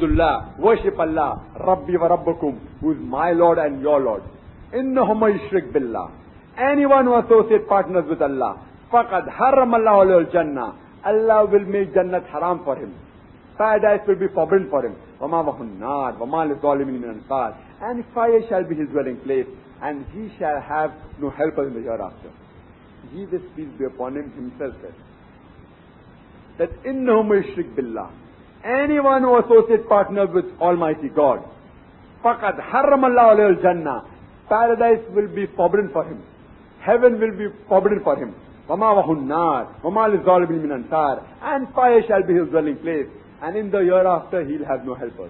Ubudullah, worship Allah, Rabbi wa Rabbukum, who is my Lord and your Lord. Innahu man yushrik billah. Anyone who associates partners with Allah, faqad haramallahu alayhi al-jannah. Allah will make Jannat haram for him. Paradise will be forbidden for him. وَمَا وَهُ النَّارِ وَمَا لِلظَّالِمِينَ مِنْ أَنصَارٍ. And fire shall be his dwelling place, and he shall have no helper in the hereafter. Jesus, peace be upon him, himself said that إِنَّهُ مَن يُشْرِكْ بِاللَّهِ. Anyone who associates partners with Almighty God, فَقَدْ حَرَّمَ اللَّهُ عَلَيْهِ الْجَنَّةِ. Paradise will be forbidden for him. Heaven will be forbidden for him. وَمَا وَهُ النَّارِ وَمَا لِلظَّالِمِينَ مِنْ أَنصَارٍ. And fire shall be his dwelling place, and in the hereafter he'll have no helpers.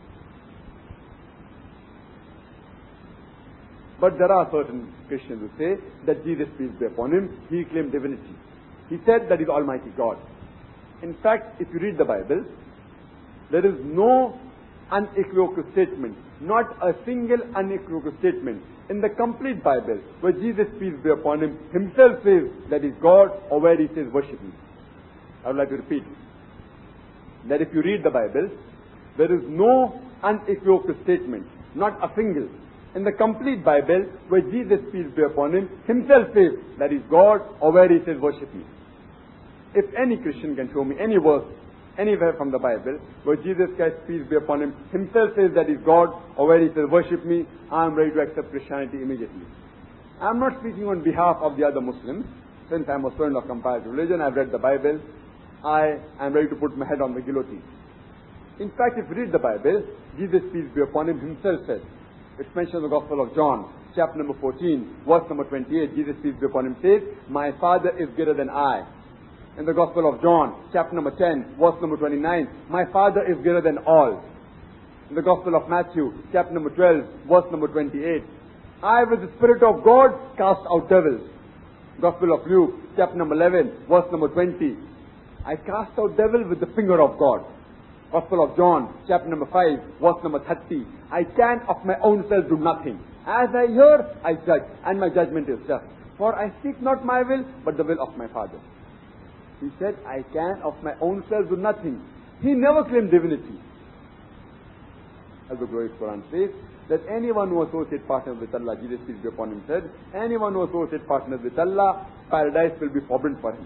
But there are certain Christians who say that Jesus, peace be upon him, he claimed divinity. He said that he is Almighty God. In fact, if you read the Bible, there is no unequivocal statement, not a single unequivocal statement in the complete Bible where Jesus, peace be upon him, himself says that he is God, or where he says worship me. I would like to repeat that if you read the Bible, there is no unequivocal statement, not a single, in the complete Bible where Jesus, peace be upon him, himself says that he is God, or where he says worship me. If any Christian can show me any verse anywhere from the Bible where Jesus Christ, peace be upon him, himself says that he is God, or where he says worship me, I am ready to accept Christianity immediately. I am not speaking on behalf of the other Muslims. Since I am a student of comparative religion, I have read the Bible, I am ready to put my head on the guillotine. In fact, if you read the Bible, Jesus, peace be upon him, himself says, it's mentioned in the Gospel of John, chapter number 14, verse number 28, Jesus, peace be upon him, says, my Father is greater than I. In the Gospel of John, chapter number 10, verse number 29, my Father is greater than all. In the Gospel of Matthew, chapter number 12, verse number 28, I with the Spirit of God cast out devils. Gospel of Luke, chapter number 11, verse number 20, I cast out devils with the finger of God. Gospel of John, chapter number 5, verse number 30, I can of my own self do nothing. As I hear, I judge, and my judgment is just. For I seek not my will, but the will of my Father. He said, I can of my own self do nothing. He never claimed divinity. As the glorious Quran says, that anyone who associates partners with Allah, Jesus, peace be upon him, said, anyone who associates partners with Allah, paradise will be forbidden for him.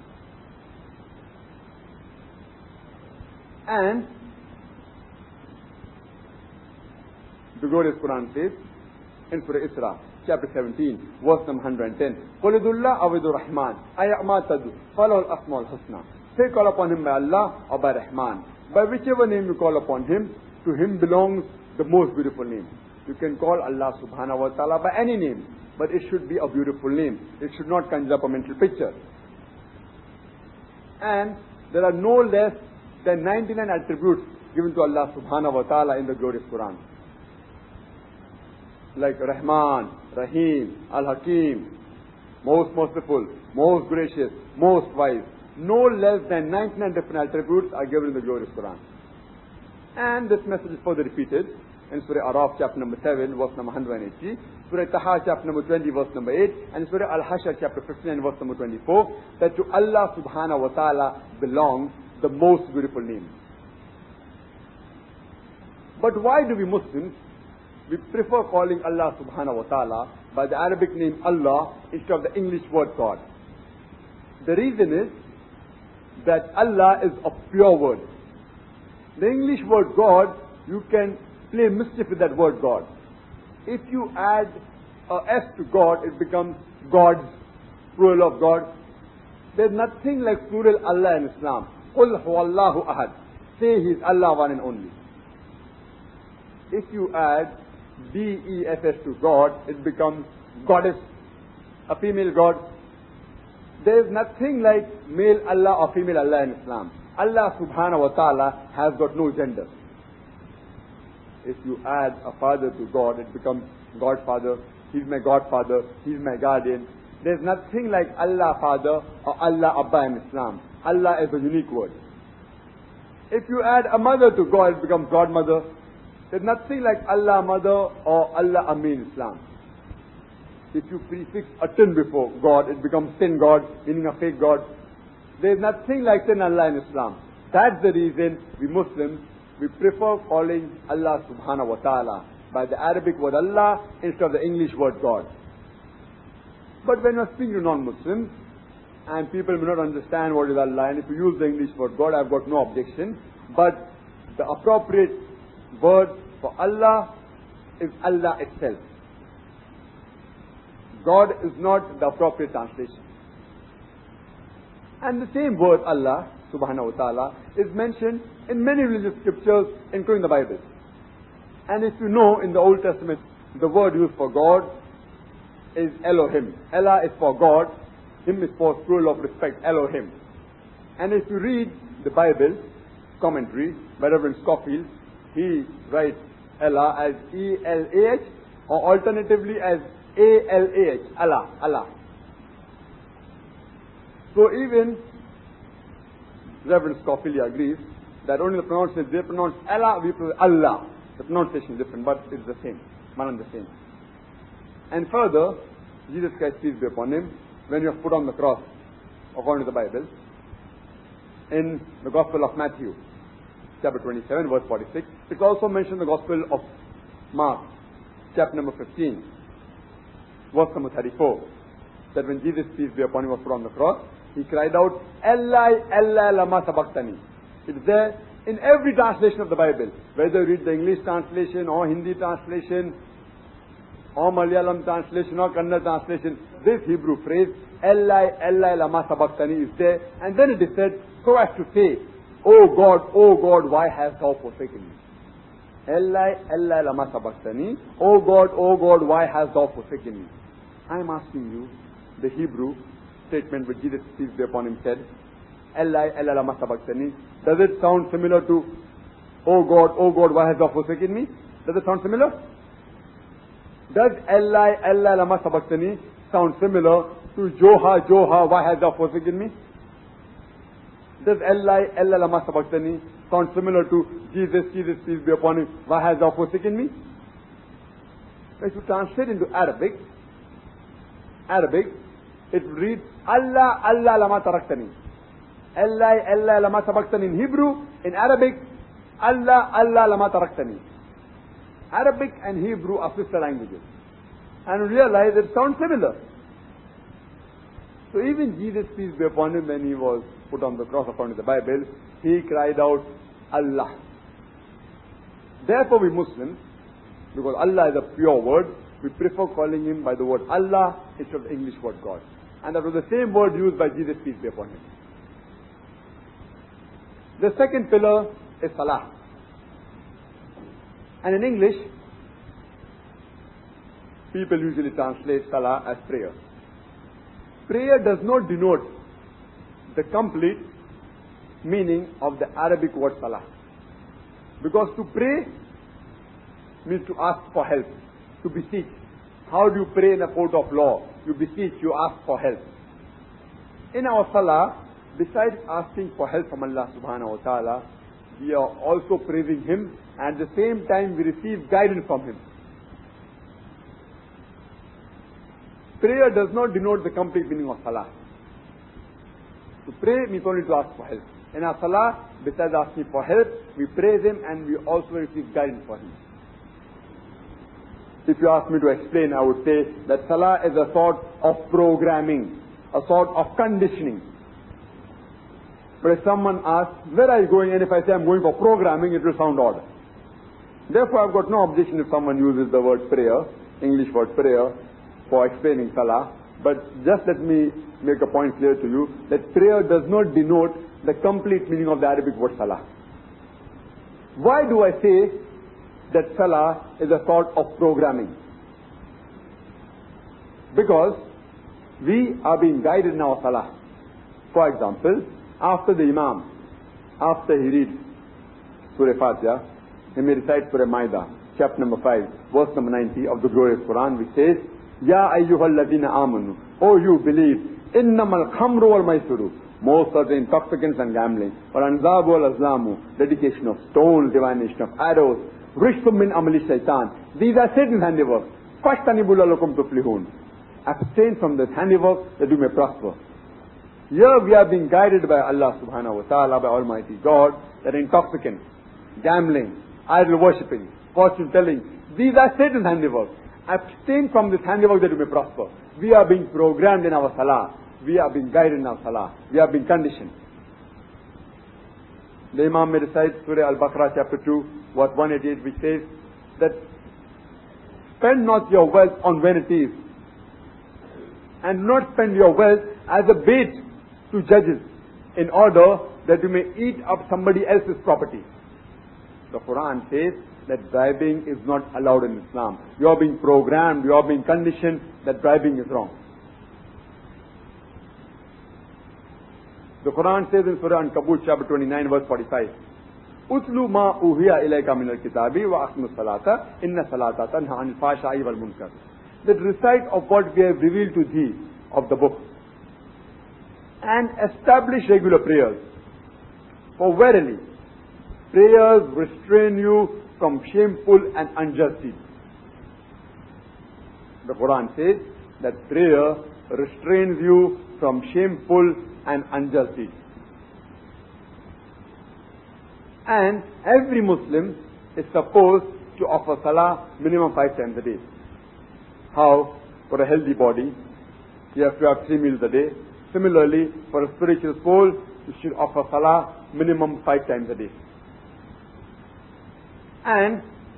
And the glorious Quran says, in Surah Isra, chapter 17, verse number 110, قُلِ ذُو اللَّهِ أَوِ ذُو الرَّحْمَنِ أَيَعْمَا تَدُ فَلَهُ الْأَسْمَاءُ الْحُسْنَى. Say, call upon him by Allah or by Rahman. By whichever name you call upon him, to him belongs the most beautiful name. You can call Allah subhanahu wa ta'ala by any name, but it should be a beautiful name. It should not conjure up a mental picture. And there are no less than 99 attributes given to Allah subhanahu wa ta'ala in the glorious Quran. Like Rahman, Rahim, Al-Hakim, most merciful, most gracious, most wise. No less than 99 different attributes are given in the glorious Quran. And this message is further repeated in Surah Araf, chapter number 7, verse number 180, Surah Taha, chapter number 20, verse number 8, and Surah Al-Hashr, chapter 59, verse number 24, that to Allah subhanahu wa ta'ala belongs the most beautiful name. But why do we Muslims, we prefer calling Allah subhanahu wa ta'ala by the Arabic name Allah instead of the English word God? The reason is that Allah is a pure word. The English word God, you can play mischief with that word God. If you add a S to God, it becomes gods, plural of God. There's nothing like plural Allah in Islam. قُلْ هُوَ اللَّهُ أَحَدٌ. Say He is Allah, one and only. If you add D-E-S-S to God, it becomes goddess, a female god. There is nothing like male Allah or female Allah in Islam. Allah subhanahu wa ta'ala has got no gender. If you add a father to God, it becomes Godfather. He's my Godfather. He's my guardian. There's nothing like Allah Father or Allah Abba in Islam. Allah is a unique word. If you add a mother to God, it becomes Godmother. There's nothing like Allah Mother or Allah Ammi in Islam. If you prefix a tin before God, it becomes Tin God, meaning a fake God. There's nothing like Tin Allah in Islam. That's the reason we Muslims we prefer calling Allah subhanahu wa ta'ala by the Arabic word Allah instead of the English word God. But when you're speaking to non-Muslims, and people may not understand what is Allah, and if you use the English word God, I've got no objection. But the appropriate word for Allah is Allah itself. God is not the appropriate translation. And the same word Allah subhanahu wa ta'ala is mentioned in many religious scriptures, including the Bible. And if you know, in the Old Testament, the word used for God is Elohim. Allah is for God. Him is for plural of respect, Elohim. And if you read the Bible commentary by Reverend Scofield, he writes Allah as E-L-A-H, or alternatively as A-L-A-H, Allah, Allah. So even Reverend Scofield agrees that only the pronunciation, they pronounce Allah, we pronounce Allah. The pronunciation is different, but it's the same, one and the same. And further, Jesus Christ, peace be upon him, when he was put on the cross, according to the Bible, in the Gospel of Matthew, chapter 27, verse 46, it's also mentioned in the Gospel of Mark, chapter number 15, verse number 34, that when Jesus, peace be upon him, was put on the cross, he cried out, Eli, Eli, lama sabachthani. It's there in every translation of the Bible, whether you read the English translation or Hindi translation, or Malayalam translation or Kannada translation, this Hebrew phrase, Eli, Eli, lama sabachthani, is there, and then it is said, so as to say, O God, why hast thou forsaken me? Eli, Eli, lama sabachthani, O God, why hast thou forsaken me? I am asking you, the Hebrew statement which Jesus, peace be upon him, said, Eli, Eli, lama sabachthani, does it sound similar to, O God, why hast thou forsaken me? Does it sound similar? Does Eli, Eli, lama sabachthani sound similar to Joha, Joha, why hast thou forsaken me? Does Eli, Eli, lama sabachthani sound similar to Jesus, Jesus, peace be upon him, why hast thou forsaken me? If you translate into Arabic, it reads, Allah, Allah, lama taraktani. Eli, Eli, lama sabachthani in Hebrew. In Arabic, Allah, Allah, lama taraktani. Arabic and Hebrew are sister languages. And we realize it sounds similar. So even Jesus, peace be upon him, when he was put on the cross according to the Bible, he cried out, Allah. Therefore we Muslims, because Allah is a pure word, we prefer calling him by the word Allah instead of the English word God. And that was the same word used by Jesus, peace be upon him. The second pillar is Salah. And in English, people usually translate Salah as prayer. Prayer does not denote the complete meaning of the Arabic word Salah. Because to pray means to ask for help, to beseech. How do you pray in a court of law? You beseech, you ask for help. In our Salah, besides asking for help from Allah subhanahu wa ta'ala, we are also praising Him, and at the same time we receive guidance from Him. Prayer does not denote the complete meaning of Salah. To pray means only to ask for help. In our Salah, besides asking for help, we praise Him and we also receive guidance from Him. If you ask me to explain, I would say that Salah is a sort of programming, a sort of conditioning. But if someone asks, where are you going? And if I say I'm going for programming, it will sound odd. Therefore, I've got no objection if someone uses the word prayer, English word prayer, for explaining Salah. But just let me make a point clear to you, that prayer does not denote the complete meaning of the Arabic word Salah. Why do I say that Salah is a sort of programming? Because we are being guided in our Salah. For example, after the Imam, after he reads Surah Fatiha, he may recite Surah Ma'idah, chapter number 5, verse number 90 of the glorious Quran, which says, Ya ayyuhal ladina amanu, O you believe, innamal khamru wal maisuru, most of the intoxicants and gambling, or anzabu wal azlamu, dedication of stones, divination of arrows, rishtum min amali shaitan. These are Satan's handiwork. Fashtanibu lalakum tuflihun. Abstain from this handiwork that you may prosper. Here we are being guided by Allah subhanahu wa ta'ala, by Almighty God, that intoxicants, gambling, idol worshipping, fortune telling. These are Satan's handiwork. Abstain from this handiwork that you may prosper. We are being programmed in our salah. We are being guided in our salah. We are being conditioned. The Imam may recite Surah Al-Baqarah chapter 2, verse 188, which says that spend not your wealth on vanities, and do not spend your wealth as a bait to judges in order that you may eat up somebody else's property. The Quran says that bribing is not allowed in Islam. You are being programmed, you are being conditioned that bribing is wrong. The Quran says in Surah An-Kabut chapter 29 verse 45, Utlu ma uhiya ilayka min al-kitabi wa aqmu salata inna salata tanha anil fahsha'i wal munkar. That recite of what we have revealed to thee of the book, and establish regular prayers. For verily, prayers restrain you from shameful and unjust deeds. The Quran says that prayer restrains you from shameful and unjust deeds. And every Muslim is supposed to offer salah minimum 5 times a day. How? For a healthy body, you have to have 3 meals a day. Similarly, for a spiritual soul, you should offer salah minimum 5 times a day. And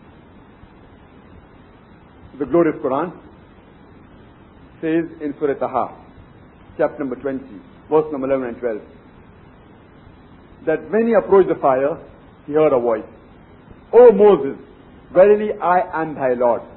the glorious Quran says in Surah Taha, chapter number 20, verse number 11 and 12, that when he approached the fire, he heard a voice, O Moses, verily I am thy Lord.